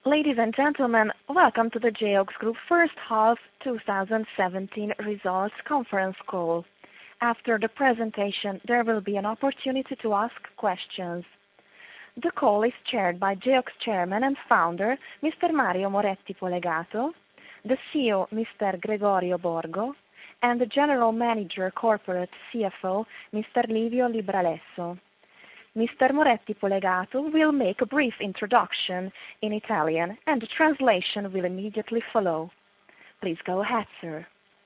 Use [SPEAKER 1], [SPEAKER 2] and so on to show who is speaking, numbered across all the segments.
[SPEAKER 1] Ladies and gentlemen, welcome to the Geox Group first half 2017 results conference call. After the presentation, there will be an opportunity to ask questions. The call is chaired by Geox Chairman and Founder, Mr. Mario Moretti Polegato, the CEO, Mr. Gregorio Borgo, and the General Manager Corporate CFO, Mr. Livio Libralesso. Mr. Moretti Polegato will make a brief introduction in Italian and the translation will immediately follow. Please go ahead, sir.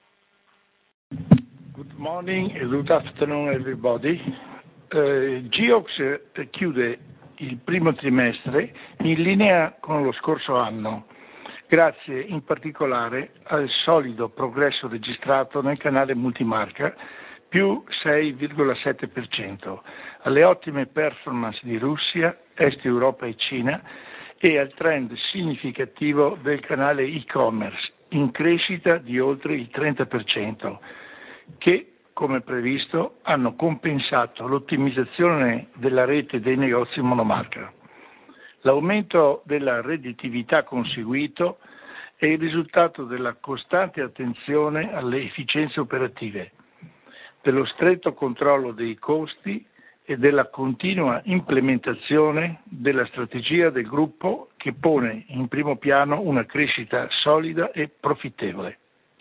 [SPEAKER 2] Good morning and good afternoon everybody. Geox chiude il primo trimestre in linea con lo scorso anno, grazie in particolare al solido progresso registrato nel canale multimarca, più 6,7%, alle ottime performance di Russia, Est Europa e Cina e al trend significativo del canale e-commerce in crescita di oltre il 30%, che, come previsto, hanno compensato l'ottimizzazione della rete dei negozi monomarca. L'aumento della redditività conseguito è il risultato della costante attenzione alle efficienze operative, dello stretto controllo dei costi e della continua implementazione della strategia del gruppo che pone in primo piano una crescita solida e profittevole.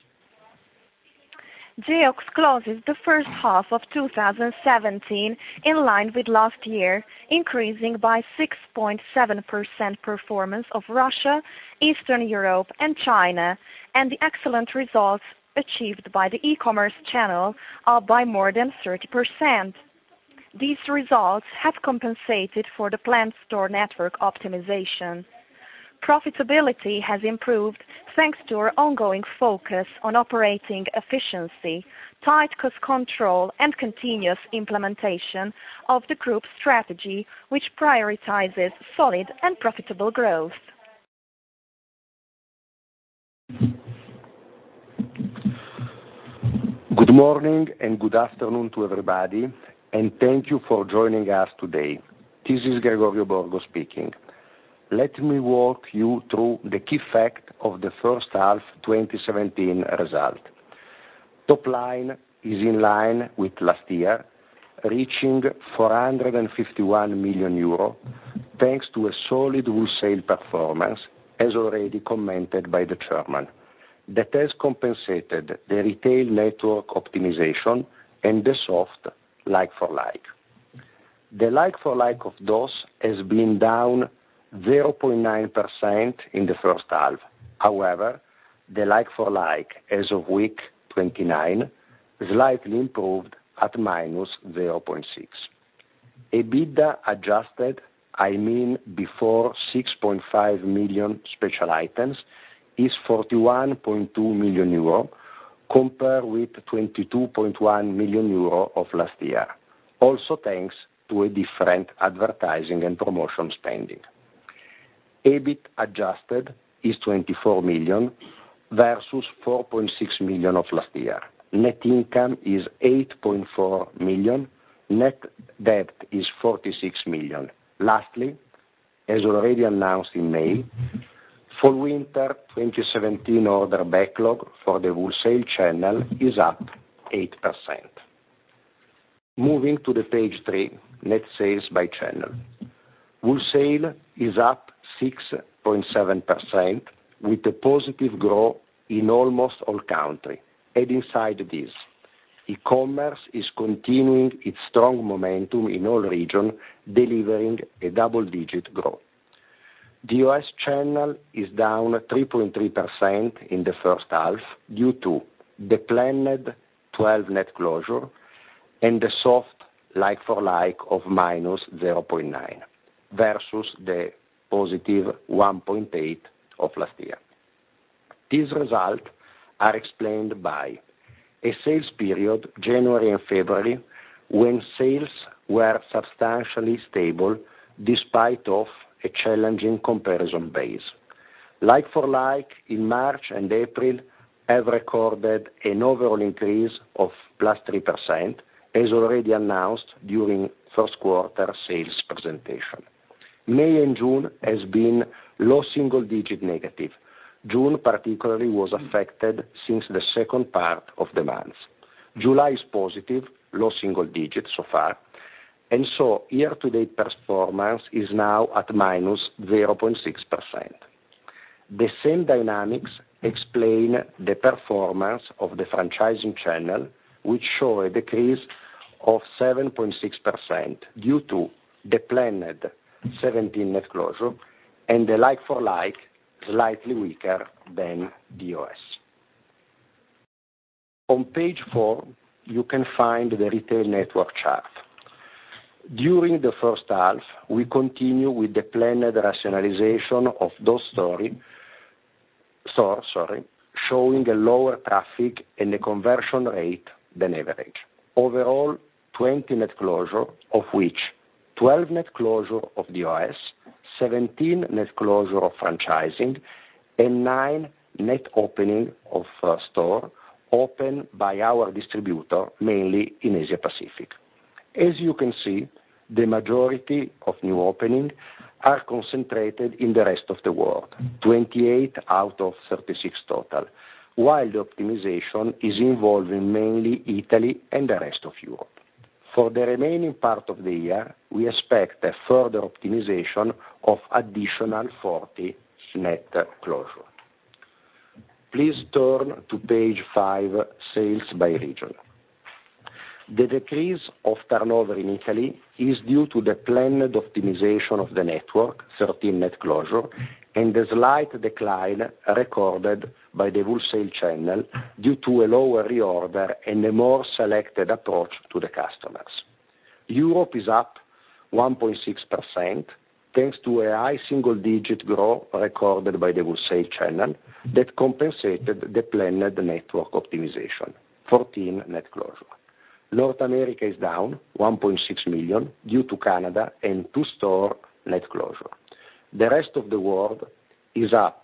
[SPEAKER 1] Geox closes the first half of 2017 in line with last year, increasing by 6.7% performance of Russia, Eastern Europe and China, and the excellent results achieved by the e-commerce channel are by more than 30%. These results have compensated for the planned store network optimization. Profitability has improved thanks to our ongoing focus on operating efficiency, tight cost control and continuous implementation of the group strategy, which prioritizes solid and profitable growth.
[SPEAKER 3] Good morning and good afternoon to everybody, and thank you for joining us today. This is Gregorio Borgo speaking. Let me walk you through the key fact of the first half 2017 result. Top line is in line with last year, reaching 451 million euro, thanks to a solid wholesale performance, as already commented by the chairman, that has compensated the retail network optimization and the soft like-for-like. The like-for-like of DOS has been down 0.9% in the first half. However, the like-for-like as of week 29 slightly improved at minus 0.6. EBITDA adjusted, before 6.5 million special items, is 41.2 million euro, compared with 22.1 million euro of last year, also thanks to a different advertising and promotion spending. EBIT adjusted is 24 million versus 4.6 million of last year. Net income is 8.4 million, net debt is 46 million. Lastly, as already announced in May, Fall Winter 2017 order backlog for the wholesale channel is up 8%. Moving to the page 3, net sales by channel. Wholesale is up 6.7% with a positive growth in almost all countries. And inside this, e-commerce is continuing its strong momentum in all regions, delivering a double-digit growth. The US channel is down 3.3% in the first half due to the planned 12 net closure and the soft like-for-like of minus 0.9 versus the positive 1.8 of last year. These results are explained by a sales period, January and February, when sales were substantially stable despite of a challenging comparison base. Like-for-like in March and April have recorded an overall increase of plus 3%, as already announced during first quarter sales presentation. May and June has been low single-digit negative. June particularly was affected since the second part of the month. July is positive, low single digits so far, and so year-to-date performance is now at minus 0.6%. The same dynamics explain the performance of the franchising channel, which show a decrease of 7.6% due to the planned 17 net closure and the like-for-like slightly weaker than the US. On page 4, you can find the retail network chart. During the first half, we continue with the planned rationalization of those stores, showing a lower traffic and a conversion rate than average. Overall, 20 net closure, of which 12 net closure of the OS, 17 net closure of franchising, and 9 net opening of store opened by our distributor, mainly in Asia Pacific. As you can see, the majority of new openings are concentrated in the rest of the world, 28 out of 36 total, while the optimization is involving mainly Italy and the rest of Europe. For the remaining part of the year, we expect a further optimization of additional 40 net closure. Please turn to page 5, sales by region. The decrease of turnover in Italy is due to the planned optimization of the network, 13 net closure, and the slight decline recorded by the wholesale channel due to a lower reorder and a more selected approach to the customers. Europe is up 1.6%, thanks to a high single-digit growth recorded by the wholesale channel that compensated the planned network optimization, 14 net closure. North America is down 1.6 million due to Canada and 2 store net closure. The rest of the world is up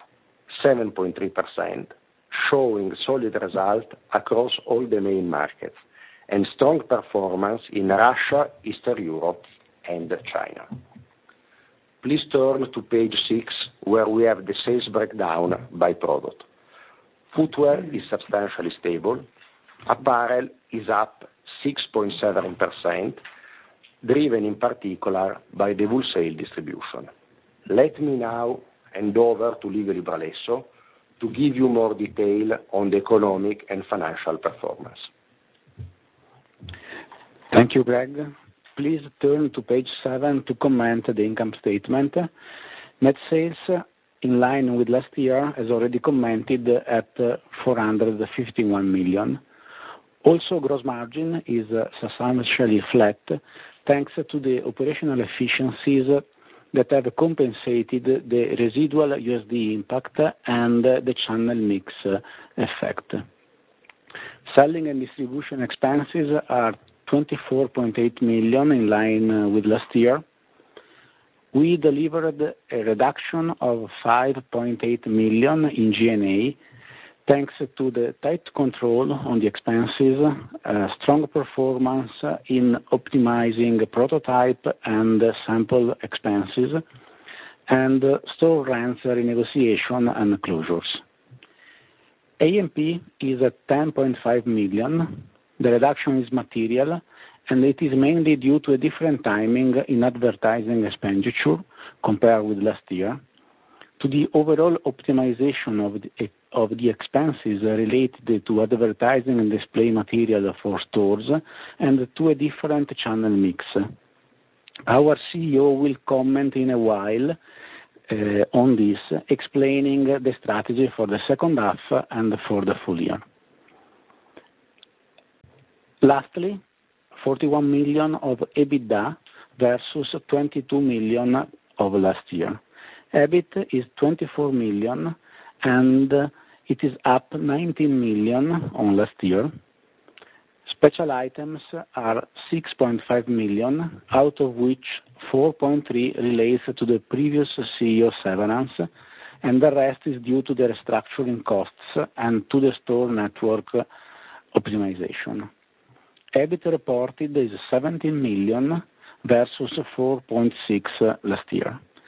[SPEAKER 3] 7.3%, showing solid result across all the main markets and strong performance in Russia, Eastern Europe, and China. Please turn to page 6, where we have the sales breakdown by product. Footwear is substantially stable. Apparel is up 6.7%, driven in particular by the wholesale distribution. Let me now hand over to Livio Libralesso to give you more detail on the economic and financial performance.
[SPEAKER 4] Thank you, Greg. Please turn to page 7 to comment the income statement. Net sales, in line with last year, as already commented, at 451 million. Also, gross margin is substantially flat, thanks to the operational efficiencies that have compensated the residual USD impact and the channel mix effect. Selling and distribution expenses are 24.8 million, in line with last year. We delivered a reduction of 5.8 million in G&A, thanks to the tight control on the expenses, strong performance in optimizing prototype and sample expenses, and store rents renegotiation and closures. A&P is at 10.5 million. The reduction is material, and it is mainly due to a different timing in advertising expenditure compared with last year, to the overall optimization of the expenses related to advertising and display material for stores, and to a different channel mix. Our CEO will comment in a while on this, explaining the strategy for the second half and for the full year. Lastly, 41 million of EBITDA versus 22 million of last year. EBIT is 24 million, and it is up 19 million on last year. Special items are 6.5 million, out of which 4.3 relates to the previous CEO severance, and the rest is due to the restructuring costs and to the store network optimization. EBIT reported is 17 million versus 4.6 last year.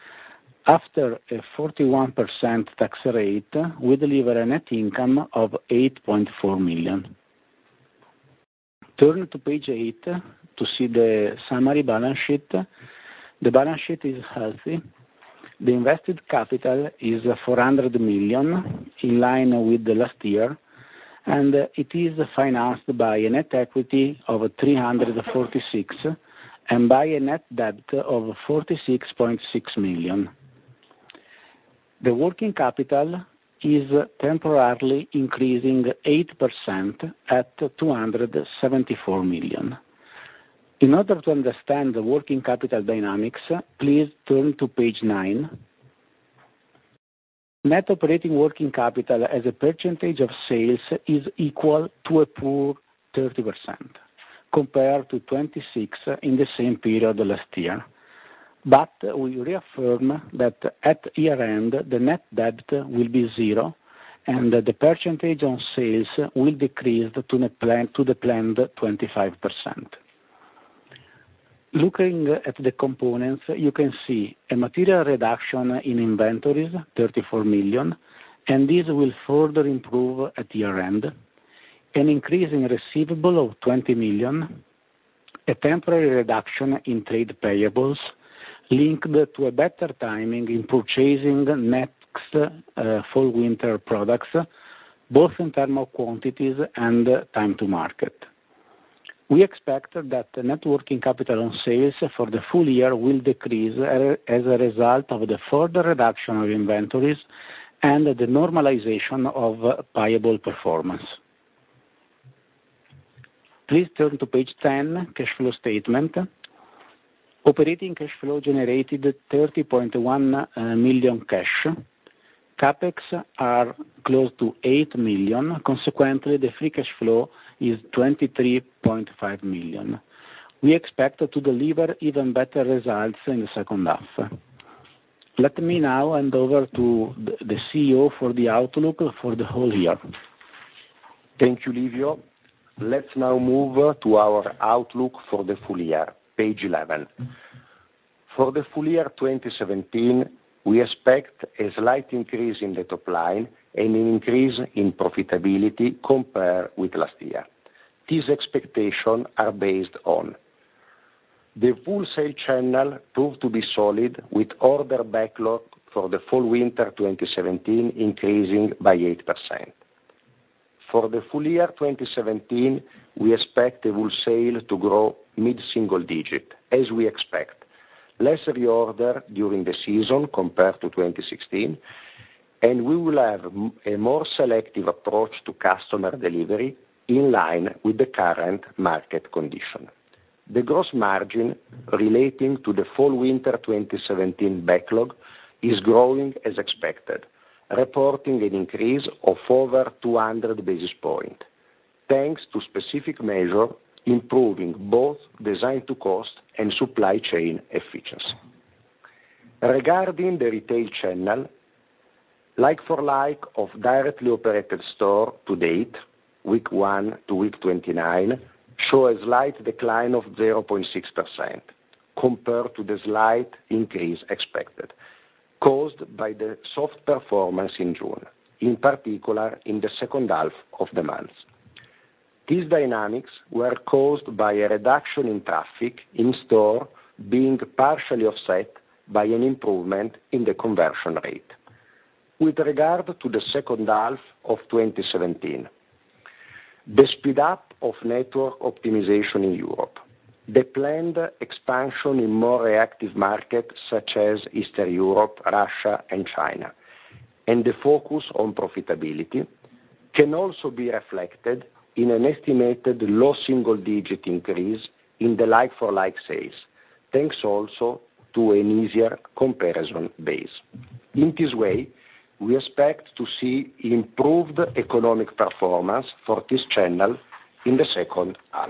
[SPEAKER 4] After a 41% tax rate, we deliver a net income of 8.4 million. Turn to page 8 to see the summary balance sheet. The balance sheet is healthy. The invested capital is 400 million, in line with the last year, and it is financed by a net equity of 346 and by a net debt of 46.6 million. The working capital is temporarily increasing 8% at 274 million. In order to understand the working capital dynamics, please turn to page 9. Net operating working capital as a percentage of sales is equal to a poor 30%, compared to 26% in the same period last year. But we reaffirm that at year-end, the net debt will be 0, and the percentage on sales will decrease to the planned 25%. Looking at the components, you can see a material reduction in inventories, 34 million, and this will further improve at year-end. An increase in receivable of 20 million, a temporary reduction in trade payables linked to a better timing in purchasing next fall-winter products, both in terms of quantities and time to market. We expect that the net working capital on sales for the full year will decrease as a result of the further reduction of inventories and the normalization of payable performance. Please turn to page 10, cash flow statement. Operating cash flow generated 30.1 million cash. CapEx are close to 8 million. Consequently, the free cash flow is 23.5 million. We expect to deliver even better results in the second half. Let me now hand over to the CEO for the outlook for the whole year.
[SPEAKER 3] Thank you, Livio. Let's now move to our outlook for the full year, page 11. For the full year 2017, we expect a slight increase in the top line and an increase in profitability compared with last year. These expectations are based on the wholesale channel proved to be solid, with order backlog for the fall-winter 2017 increasing by 8%. For the full year 2017, we expect the wholesale to grow mid-single digit, as we expect less reorder during the season compared to 2016, and we will have a more selective approach to customer delivery in line with the current market condition. The gross margin relating to the fall-winter 2017 backlog is growing as expected, reporting an increase of over 200 basis points, thanks to specific measures improving both design to cost and supply chain efficiency. Regarding the retail channel, like-for-like of directly operated store to date, week 1 to week 29, show a slight decline of 0.6% compared to the slight increase expected, caused by the soft performance in June, in particular in the second half of the month. These dynamics were caused by a reduction in traffic in store being partially offset by an improvement in the conversion rate. With regard to the second half of 2017, the speed up of network optimization in Europe, the planned expansion in more reactive markets such as Eastern Europe, Russia, and China, and the focus on profitability can also be reflected in an estimated low single-digit increase in the like-for-like sales, thanks also to an easier comparison base. In this way, we expect to see improved economic performance for this channel in the second half.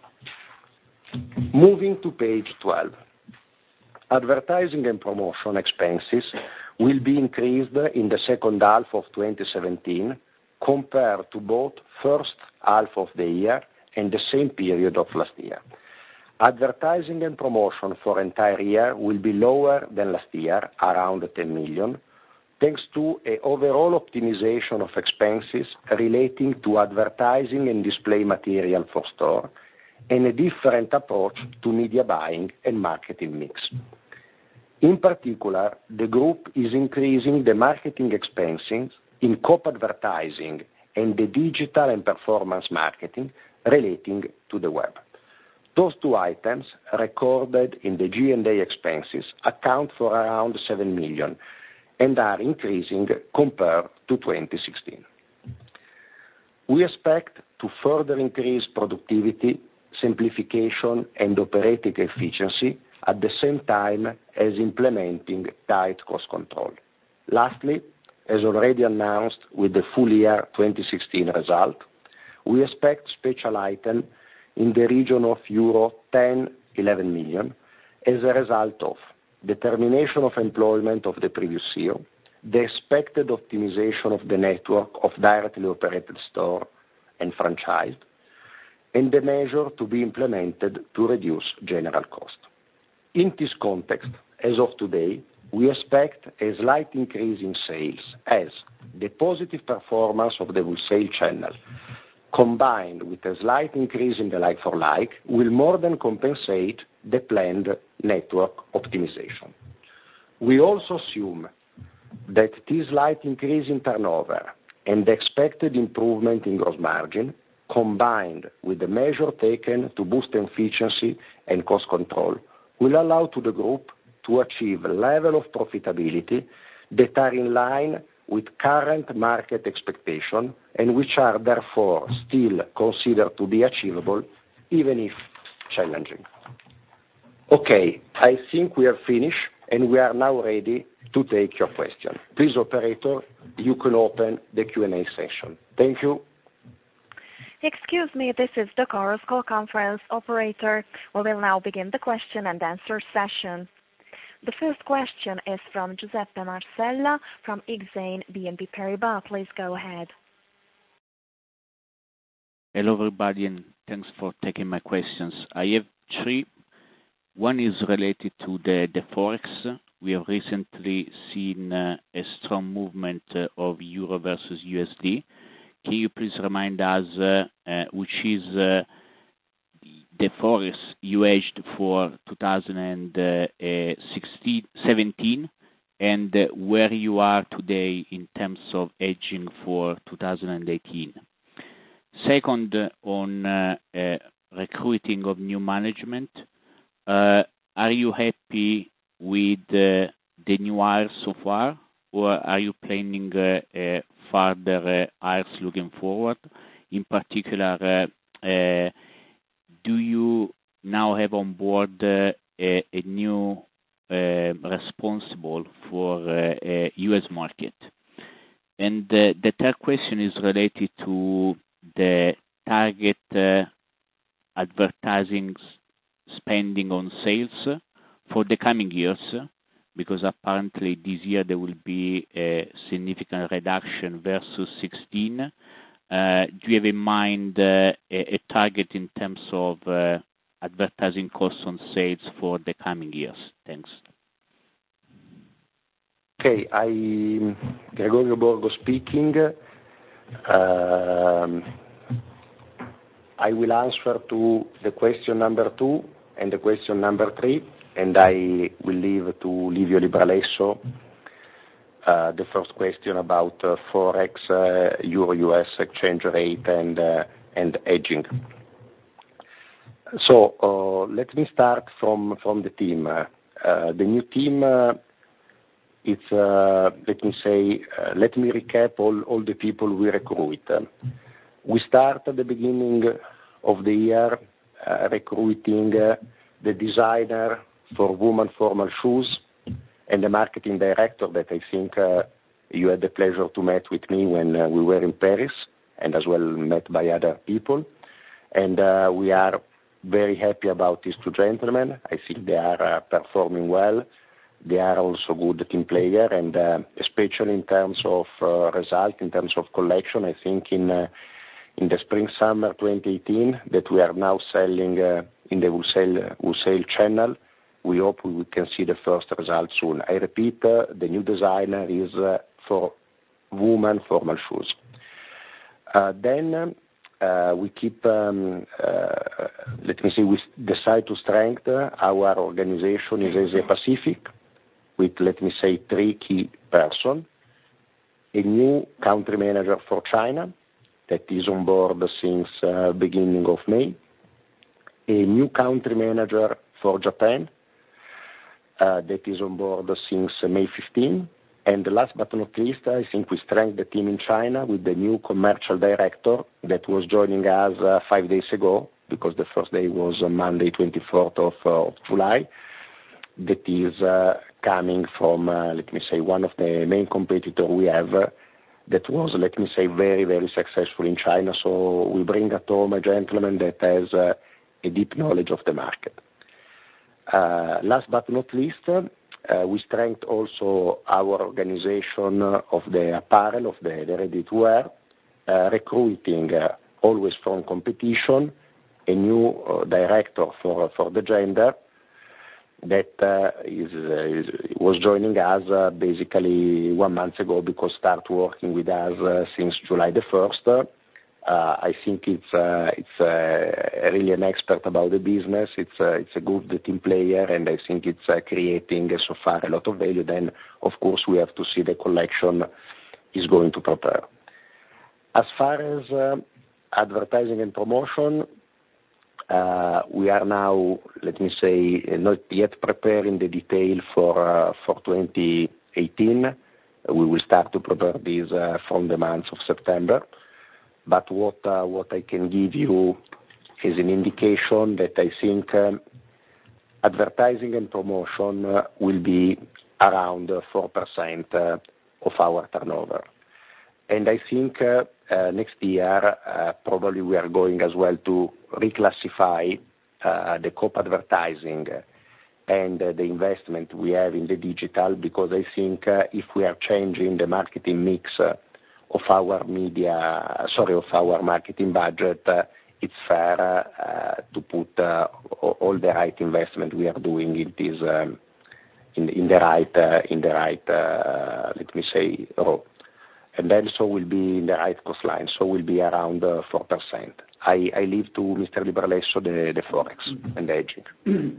[SPEAKER 3] Moving to page 12. Advertising and promotion expenses will be increased in the second half of 2017 compared to both first half of the year and the same period of last year. Advertising and promotion for entire year will be lower than last year, around 10 million, thanks to an overall optimization of expenses relating to advertising and display material for store, and a different approach to media buying and marketing mix. In particular, the group is increasing the marketing expenses in COP advertising and the digital and performance marketing relating to the web. Those two items recorded in the G&A expenses account for around 7 million and are increasing compared to 2016. We expect to further increase productivity, simplification, and operating efficiency at the same time as implementing tight cost control. Lastly, as already announced with the full year 2016 result, we expect special item in the region of euro 10-11 million as a result of the termination of employment of the previous CEO, the expected optimization of the network of directly operated store and franchised, and the measure to be implemented to reduce general cost. In this context, as of today, we expect a slight increase in sales as the positive performance of the wholesale channel, combined with a slight increase in the like-for-like, will more than compensate the planned network optimization. We also assume that this slight increase in turnover and the expected improvement in gross margin, combined with the measure taken to boost efficiency and cost control, will allow to the group to achieve a level of profitability that are in line with current market expectation and which are therefore still considered to be achievable, even if challenging. Okay, I think we are finished and we are now ready to take your question. Please, operator, you can open the Q&A session. Thank you.
[SPEAKER 1] Excuse me, this is the Chorus Call conference operator. We will now begin the question and answer session. The first question is from Giuseppe Marcella from Exane BNP Paribas. Please go ahead.
[SPEAKER 5] Hello, everybody, and thanks for taking my questions. I have three. One is related to the Forex. We have recently seen a strong movement of Euro versus USD. Can you please remind us which is the Forex you hedged for 2017 and where you are today in terms of hedging for 2018? Second, on recruiting of new management, are you happy with the new hires so far, or are you planning further hires looking forward? In particular, do you now have on board a new responsible for U.S. market? And the third question is related to the target advertising spending on sales for the coming years, because apparently this year there will be a significant reduction versus 16. Do you have in mind a target in terms of advertising costs on sales for the coming years? Thanks.
[SPEAKER 3] Okay, Gregorio Borgo speaking. I will answer to the question number 2 and the question number 3, and I will leave to Livio Libralesso the first question about Forex, Euro-US exchange rate, and hedging. So let me start from the team. The new team, let me recap all the people we recruit. We start at the beginning of the year recruiting the designer for women formal shoes and the marketing director that I think you had the pleasure to meet with me when we were in Paris, and as well met by other people. And we are very happy about these two gentlemen. I think they are performing well. They are also good team player, and especially in terms of result, in terms of collection, I think in the spring-summer 2018 that we are now selling in the wholesale channel. We hope we can see the first results soon. I repeat, the new design is for women formal shoes. Then we keep, we decide to strengthen our organization in Asia Pacific with, 3 key persons. A new country manager for China that is on board since beginning of May. A new country manager for Japan that is on board since May 15. And last but not least, I think we strengthened the team in China with the new commercial director that was joining us 5 days ago, because the first day was Monday, 24th of July. That is coming from, one of the main competitors we have that was, very, very successful in China. So we bring at home a gentleman that has a deep knowledge of the market. Last but not least, we strengthened also our organization of the apparel, of the ready-to-wear, recruiting always from competition, a new director for the gender that was joining us basically 1 month ago, because start working with us since July the 1st. I think it's really an expert about the business. It's a good team player, and I think it's creating so far a lot of value. Then, of course, we have to see the collection is going to prepare. As far as advertising and promotion, we are now, not yet preparing the detail for 2018. We will start to prepare these from the month of September. But what I can give you is an indication that I think advertising and promotion will be around 4% of our turnover. And I think next year probably we are going as well to reclassify the COP advertising and the investment we have in the digital, because I think if we are changing the marketing mix of our marketing budget, it's fair to put all the right investment we are doing in this in the right row, and then so will be in the right cost line. So will be around 4%. I leave to Mr. Libralesso the forex and the hedging.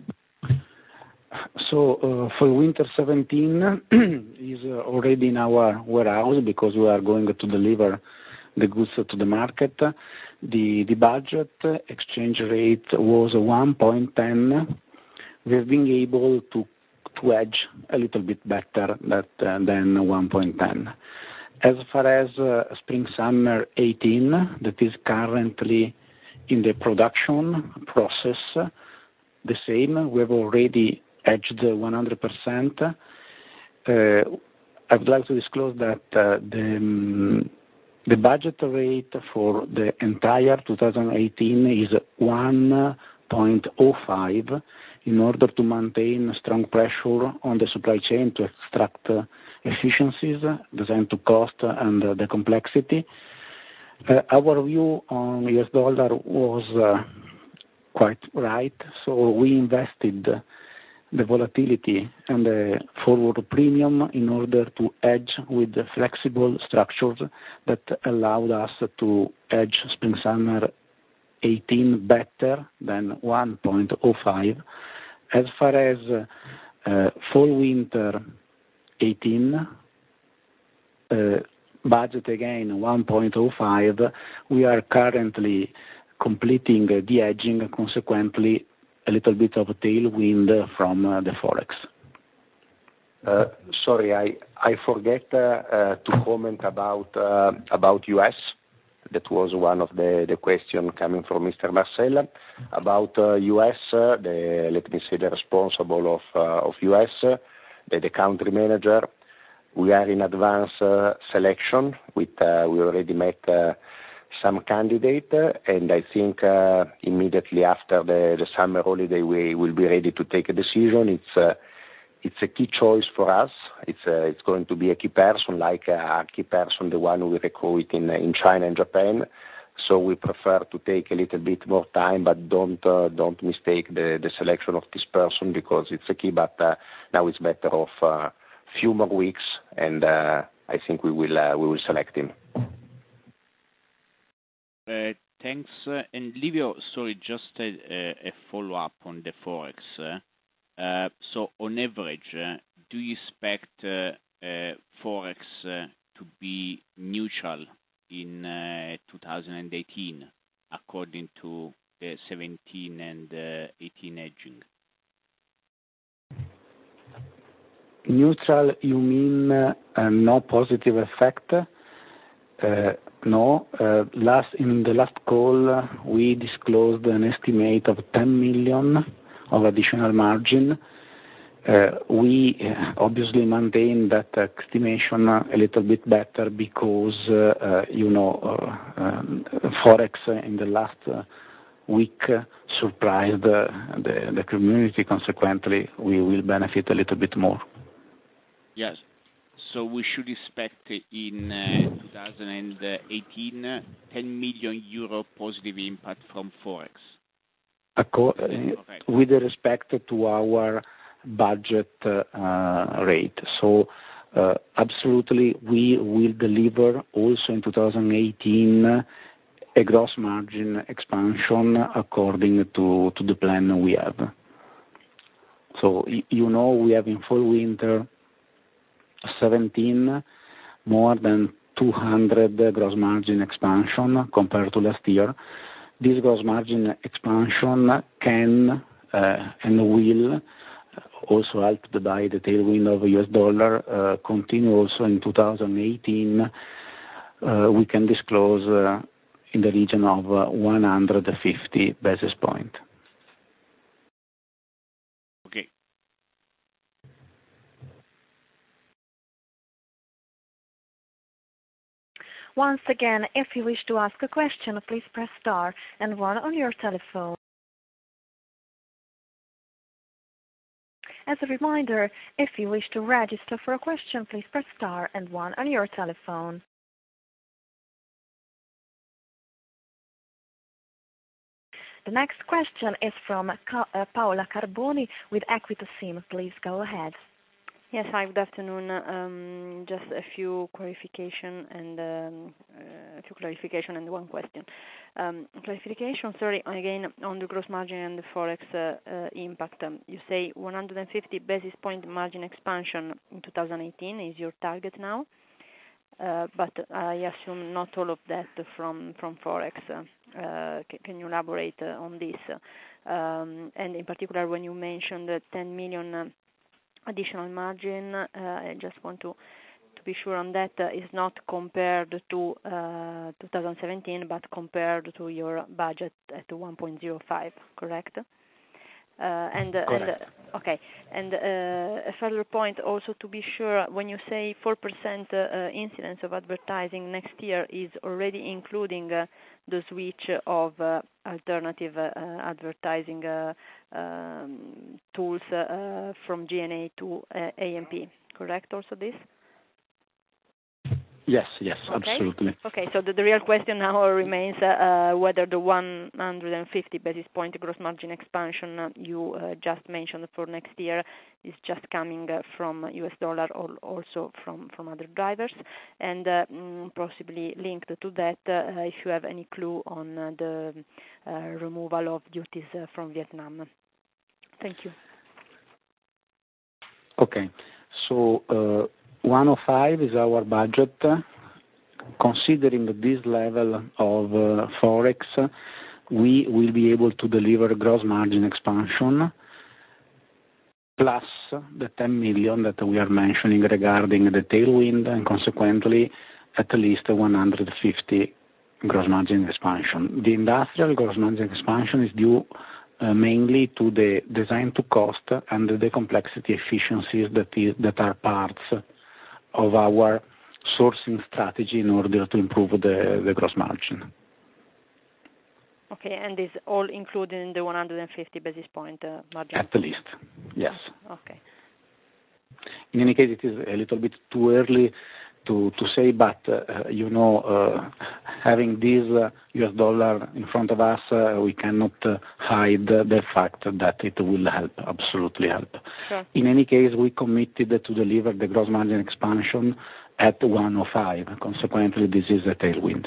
[SPEAKER 3] So
[SPEAKER 4] for winter 17 is already in our warehouse, because we are going to deliver the goods to the market. The budget exchange rate was 1.10. We have been able to hedge a little bit better than 1.10. As far as spring-summer 18, that is currently in the production process, the same. We have already hedged 100%. I would like to disclose that the budget rate for the entire 2018 is 1.05, in order to maintain strong pressure on the supply chain to extract efficiencies, designed to cost and the complexity. Our view on US dollar was quite right, so we invested the volatility and the forward premium in order to hedge with the flexible structures that allowed us to hedge spring-summer 18 better than 1.05. As far as fall-winter 18, budget again 1.05, we are currently completing the hedging, consequently a little bit of a tailwind from the forex.
[SPEAKER 3] Sorry, I forget to comment about US. That was one of the question coming from Mr. Marcella about US. The responsible of US, the country manager. We are in advanced selection. We already met some candidate, and I think immediately after the summer holiday we will be ready to take a decision. It's a key choice for us. It's going to be a key person, like a key person, the one we recruit in China and Japan. so we prefer to take a little bit more time, but don't mistake the selection of this person because it's a key, but now it's better off a few more weeks, and I think we will select him.
[SPEAKER 5] Thanks. And Livio, sorry, just a follow-up on the Forex. So on average, do you expect Forex to be neutral in 2018 according to the 17 and 18 hedging?
[SPEAKER 4] Neutral, you mean no positive effect? No. In the last call, we disclosed an estimate of 10 million of additional margin. We obviously maintain that estimation a little bit better because, Forex in the last week surprised the community. Consequently, we will benefit a little bit more.
[SPEAKER 5] Yes. So we should expect in 2018 10 million euro positive impact from Forex. With respect to our budget rate. So absolutely we will deliver also in 2018 a gross margin expansion according to the plan we have. So we have in fall winter 17 more than 200 gross margin expansion compared to last year. This gross margin expansion can and will also helped by the tailwind of US dollar continue also in 2018. We can disclose in the region of 150 basis points. Okay.
[SPEAKER 1] Once again, if you wish to ask a question, please press star and 1 on your telephone. As a reminder, if you wish to register for a question, please press star and 1 on your telephone. The next question is from Paola Carboni with Equita SIM. Please go ahead.
[SPEAKER 6] Yes, hi, good afternoon. Just a few clarification and one question. Clarification, sorry, again on the gross margin and the Forex impact. You say 150 basis point margin expansion in 2018 is your target now, but I assume not all of that from Forex. Can you elaborate on this? And in particular, when you mentioned the 10 million additional margin, I just want to be sure on that is not compared to 2017, but compared to your budget at 1.05, correct?
[SPEAKER 4] Correct.
[SPEAKER 6] Okay. And a further point also to be sure, when you say 4% incidence of advertising next year is already including the switch of alternative advertising tools from G&A to AMP, correct also this?
[SPEAKER 4] Yes,
[SPEAKER 6] okay.
[SPEAKER 4] Absolutely.
[SPEAKER 6] Okay, so the real question now remains whether the 150 basis point gross margin expansion you just mentioned for next year is just coming from US dollar or also from other drivers, and possibly linked to that, if you have any clue on the removal of duties from Vietnam. Thank you.
[SPEAKER 4] Okay, so 105 is our budget. Considering this level of Forex, we will be able to deliver gross margin expansion plus the 10 million that we are mentioning regarding the tailwind, and consequently at least 150 gross margin expansion. The industrial gross margin expansion is due mainly to the design to cost and the complexity efficiencies that are parts of our sourcing strategy in order to improve the gross margin.
[SPEAKER 6] Okay, and is all included in the 150 basis point margin?
[SPEAKER 4] At least, yes.
[SPEAKER 6] Okay.
[SPEAKER 4] In any case, it is a little bit too early to say, but having this US dollar in front of us, we cannot hide the fact that it will help, absolutely help.
[SPEAKER 6] Sure.
[SPEAKER 4] In any case, we committed to deliver the gross margin expansion at 105. Consequently, this is a tailwind.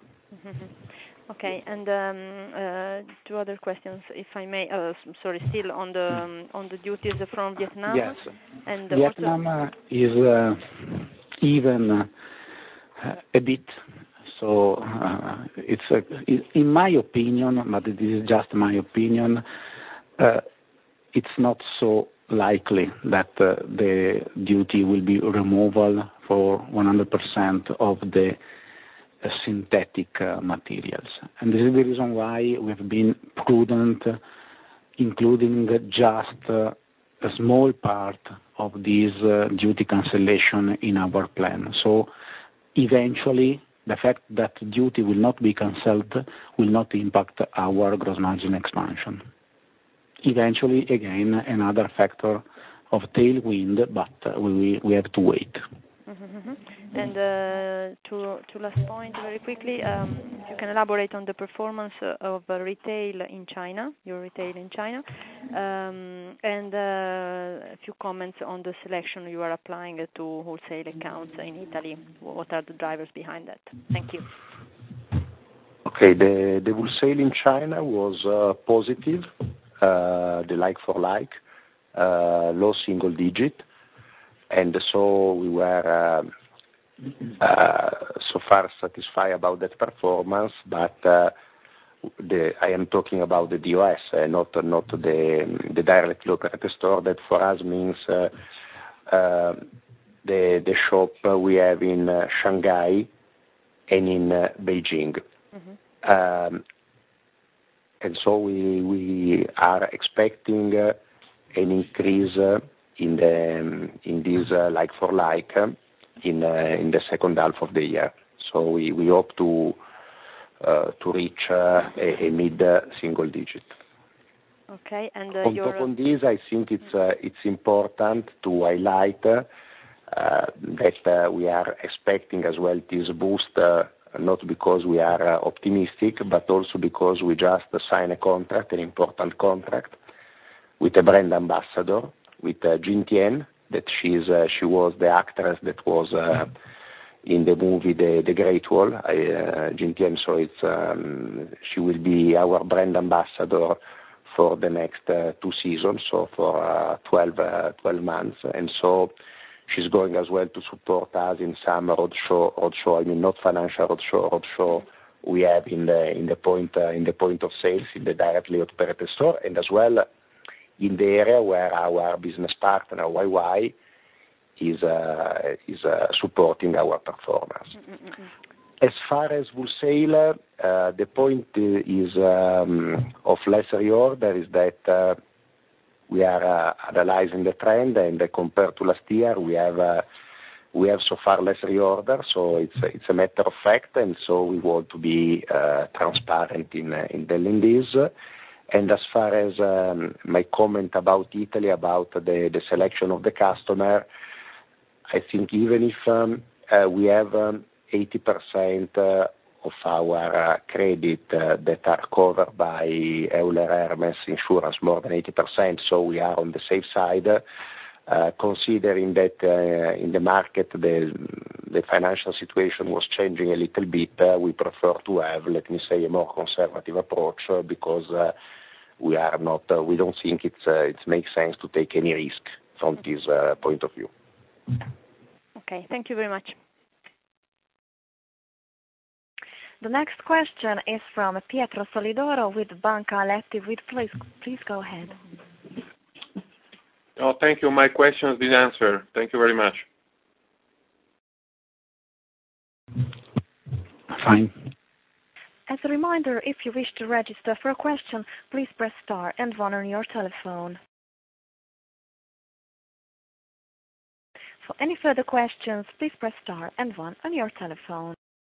[SPEAKER 6] Okay, and two other questions, if I may. Sorry, still on the duties from Vietnam.
[SPEAKER 4] Yes,
[SPEAKER 6] and
[SPEAKER 4] Vietnam is even a bit. So it's in my opinion, but this is just my opinion. It's not so likely that the duty will be removal for 100% of the synthetic materials. And this is the reason why we've been prudent, including just a small part of this duty cancellation in our plan. So eventually, the fact that duty will not be cancelled will not impact our gross margin expansion. Eventually, again, another factor of tailwind, but we have to wait.
[SPEAKER 6] And to last point, very quickly, if you can elaborate on the performance of retail in China, your retail in China, and a few comments on the selection you are applying to wholesale accounts in Italy. What are the drivers behind that? Thank you.
[SPEAKER 3] Okay, the wholesale in China was positive, the like-for-like, low single digit. And so we were so far satisfied about that performance, but I am talking about the DOS, not the directly operated store. That for us means the shop we have in Shanghai and in Beijing. And so we are expecting an increase in this like-for-like in the second half of the year. So we hope to reach a mid-single digit.
[SPEAKER 6] Okay, and
[SPEAKER 3] on top of this, I think it's important to highlight that we are expecting as well this boost, not because we are optimistic, but also because we just signed a contract, an important contract, with a brand ambassador, with Jin Tian, that she was the actress that was in the movie The Great Wall, Jin Tian. So she will be our brand ambassador for the next 2 seasons, so for 12 months. And so she's going as well to support us in some roadshow. I mean, not financial roadshow we have in the point of sales in the directly operated store, and as well in the area where our business partner YY is supporting our performance. As far as wholesale, the point is of lesser reorder is that we are analyzing the trend, and compared to last year, we have so far less reorder, so it's a matter of fact, and so we want to be transparent in telling this. And as far as my comment about Italy, about the selection of the customer, I think even if we have 80% of our credit that are covered by Euler Hermes insurance, more than 80%, so we are on the safe side, considering that in the market the financial situation was changing a little bit, we prefer to have, let me say, a more conservative approach, because we don't think it makes sense to take any risk from this point of view.
[SPEAKER 6] Okay, thank you very much.
[SPEAKER 1] The next question is from Pietro Solidoro with Banca Aletti. Please go ahead.
[SPEAKER 7] Oh, thank you. My question has been answered. Thank you very much.
[SPEAKER 4] Fine.
[SPEAKER 1] As a reminder, if you wish to register for a question, please press star and 1 on your telephone. For any further questions, please press star and 1 on your telephone.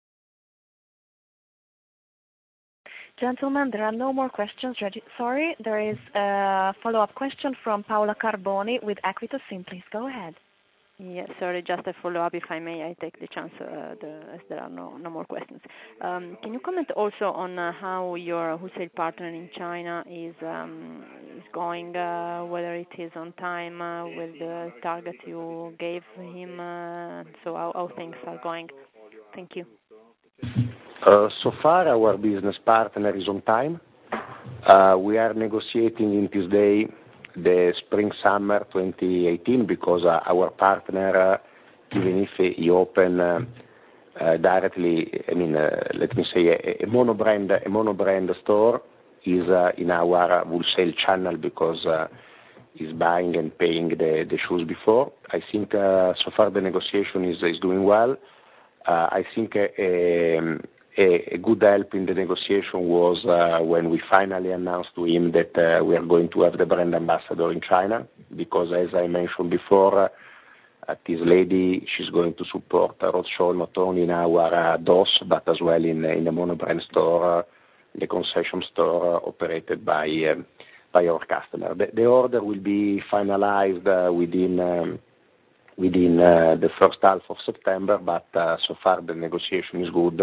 [SPEAKER 1] Gentlemen, there are no more questions. Sorry, there is a follow-up question from Paola Carboni with Equita SIM. Please go ahead.
[SPEAKER 6] Yeah, sorry, just a follow-up, if I may. I take the chance as there are no more questions. Can you comment also on how your wholesale partner in China is going, whether it is on time with the target you gave him, so how things are going? Thank you.
[SPEAKER 3] So far, our business partner is on time. We are negotiating in this day the spring-summer 2018 because our partner, even if he open directly, let me say a monobrand store, is in our wholesale channel because he's buying and paying the shoes before. I think so far the negotiation is doing well. I think a good help in the negotiation was when we finally announced to him that we are going to have the brand ambassador in China, because as I mentioned before, this lady, she's going to support roadshow not only in our DOS but as well in the monobrand store, the concession store operated by our customer. The order will be finalized within the first half of September, but so far the negotiation is good.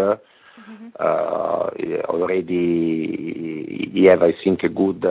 [SPEAKER 3] Already we have, I think, a good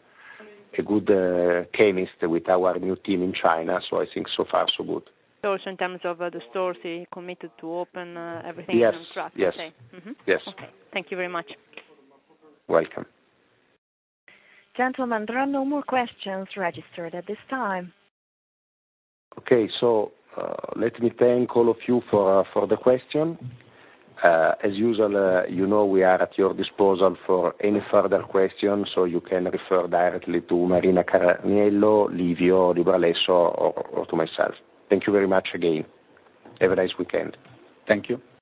[SPEAKER 3] chemist with our new team in China, so I think so far so good.
[SPEAKER 6] So also in terms of the stores, he committed to open everything
[SPEAKER 3] yes,
[SPEAKER 6] on track?
[SPEAKER 3] Yes, yes.
[SPEAKER 6] Okay, thank you very much.
[SPEAKER 3] Welcome.
[SPEAKER 1] Gentlemen, there are no more questions registered at this time.
[SPEAKER 3] Okay, so let me thank all of you for the question. As usual, we are at your disposal for any further questions, so you can refer directly to Marina Carniello, Livio Libralesso, or to myself. Thank you very much again. Have a nice weekend.
[SPEAKER 4] Thank you.